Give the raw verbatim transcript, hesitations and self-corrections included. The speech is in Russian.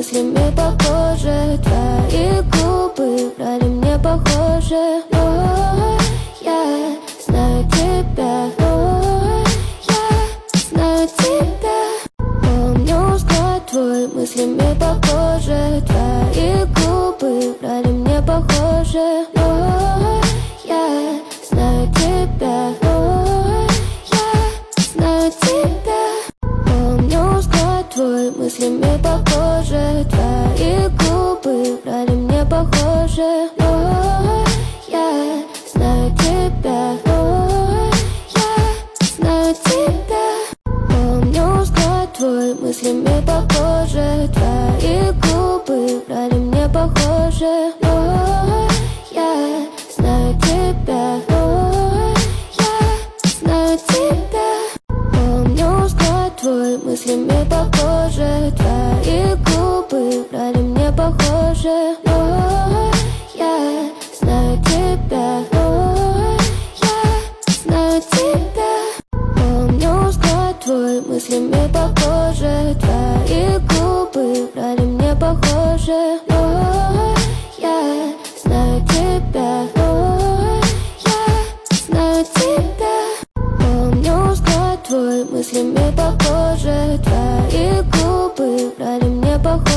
мыслями похожи. Твои губы брали мне похоже. Но я знаю тебя, но я знаю тебя. Помню взгляд твой, мыслями похожи. Твои губы брали мне похоже. Но я знаю тебя, но я знаю тебя. Помню взгляд твой, мыслями похожи. Твои губы брали мне похоже. Но я знаю тебя, но я знаю тебя. Помню взгляд твой, мыслями похожи. Твои губы брали мне похоже. Но я знаю тебя, но я знаю тебя. Помню взгляд твой, мыслями похожи. Твои губы брали мне похоже. Но я знаю тебя, но я знаю тебя. Помню взгляд твой, мыслями похожи. Твои губы брали мне похоже.